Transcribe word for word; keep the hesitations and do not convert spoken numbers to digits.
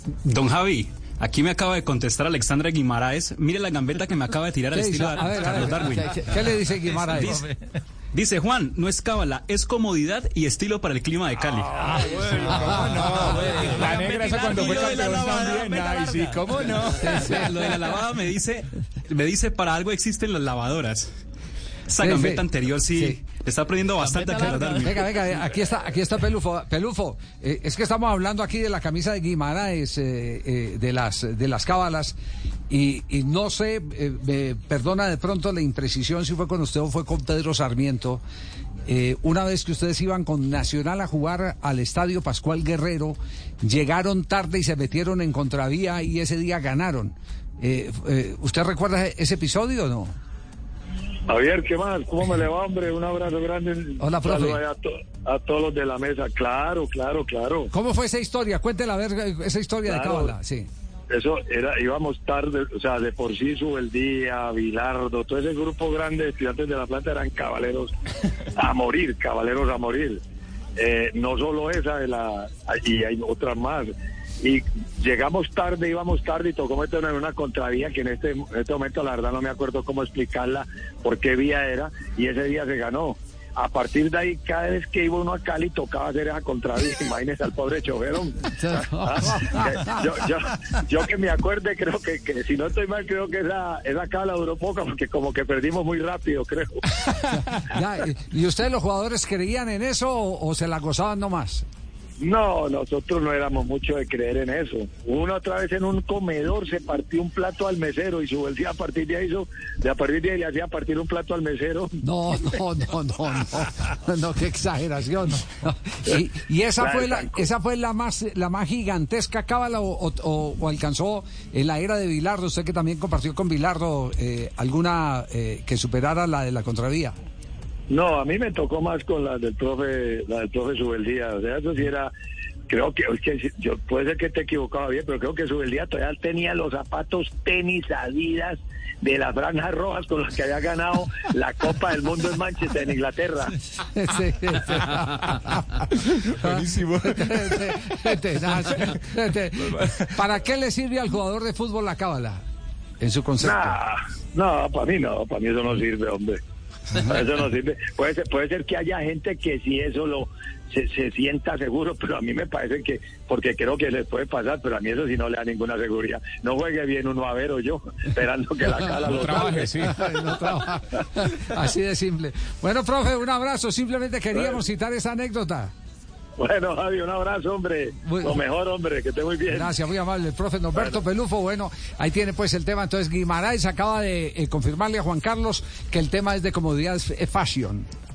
Don Javi, aquí me acaba de contestar Alexandra Guimaraes. Mire la gambeta que me acaba de tirar al estilo de Carlos Darwin. ¿Qué, qué le dice Guimaraes? Dice, dice, Juan, no es cábala, es comodidad y estilo para el clima de Cali. Ah, bueno, ¿cómo no? Bueno, la negra esa cuando fue campeón también. Ay, sí, ¿cómo no? Sí, lo de la lavada me dice, me dice, para algo existen las lavadoras. Esa Sí, gambeta sí. anterior sí, Sí. le está aprendiendo bastante a Carlos Darwin. Venga, venga, aquí está, aquí está Pelufo. Pelufo, eh, es que estamos hablando aquí de la camisa de Guimaraes, eh, eh, de las de las cábalas, y, y no sé, eh, me perdona de pronto la imprecisión si fue con usted o fue con Pedro Sarmiento. Eh, una vez que ustedes iban con Nacional a jugar al Estadio Pascual Guerrero, llegaron tarde y se metieron en contravía y ese día ganaron. Eh, eh, ¿Usted recuerda ese episodio o no? Javier, ¿qué más? ¿Cómo me le va, hombre? Un abrazo grande. Hola, profe. Saludos a, to- a todos los de la mesa. Claro, claro, claro. ¿Cómo fue esa historia? Cuéntela a ver esa historia Claro. de cábala. Sí. Eso era, íbamos tarde, o sea, de por sí Subeldía, Bilardo, todo ese grupo grande de estudiantes de la planta eran caballeros a morir, caballeros a morir. Eh, no solo esa, de la, y hay otras más. Y llegamos tarde, íbamos tarde y tocó meternos en una contravía que en este, en este momento la verdad no me acuerdo cómo explicarla, por qué vía era, y ese día se ganó. A partir de ahí, cada vez que iba uno a Cali tocaba hacer esa contravía, imagínese al pobre chofer. Ah, yo, yo, yo que me acuerde, creo que, que si no estoy mal, creo que esa, esa cala duró poco, porque como que perdimos muy rápido, creo. Ya, ¿y ustedes los jugadores creían en eso o, o se la gozaban nomás? No, nosotros no éramos mucho de creer en eso. Una otra vez en un comedor se partió un plato al mesero y Subeldía a partir de ahí hizo, de a partir de ahí le hacía partir un plato al mesero. No, no, no, no, no, no, qué exageración. No. Y, y esa fue la, esa fue la más, la más gigantesca cábala o, o, o alcanzó en la era de Bilardo, usted que también compartió con Bilardo eh, alguna eh, que superara la de la contravía. No, a mí me tocó más con la del profe, la del profe Subeldía. O sea, eso sí era, creo que, es que yo puede ser que te equivocaba bien, pero creo que Subeldía todavía tenía los zapatos tenis Adidas de las franjas rojas con los que había ganado la Copa del Mundo en Manchester, en Inglaterra. Sí, sí. Buenísimo. ¿Para qué le sirve al jugador de fútbol la cábala? En su concepto. Nah, no, para mí no, para mí eso no sirve, hombre. Eso no sirve. Puede ser, puede ser que haya gente que sí eso lo se, se sienta seguro, pero a mí me parece que, porque creo que les puede pasar, pero a mí eso sí no le da ninguna seguridad. No juegue bien uno a ver o yo, esperando que la cala lo trabaje, sí. No trabaja. Así de simple. Bueno, profe, un abrazo. Simplemente queríamos bueno. citar esa anécdota. Bueno, Javi, un abrazo, hombre. Muy, Lo mejor, hombre, que esté muy bien. Gracias, muy amable. El profe Norberto bueno. Pelufo, bueno, ahí tiene pues el tema. Entonces, Guimaraes acaba de eh, confirmarle a Juan Carlos que el tema es de comodidad, es fashion.